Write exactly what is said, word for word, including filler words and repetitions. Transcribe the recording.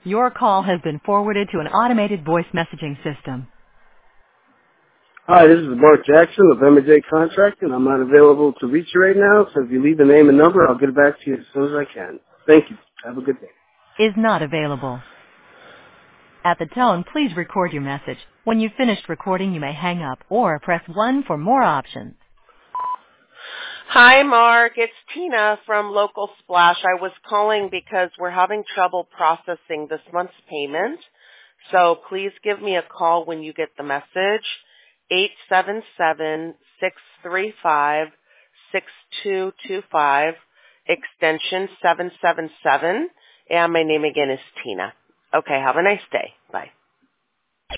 Your call has been forwarded to an automated voice messaging system. Hi, this is Mark Jackson of M and J Contracting. I'm not available to reach you right now, so if you leave a name and number, I'll get it back to you as soon as I can. Thank you. Have a good day. Is not available. At the tone, please record your message. When you've finished recording, you may hang up or press one for more options. Hi, Mark. It's Tina from Local Splash. I was calling because we're having trouble processing this month's payment. So please give me a call when you get the message. eight seven seven, six three five, six two two five, extension seven seven seven. And my name again is Tina. Okay, have a nice day. Bye.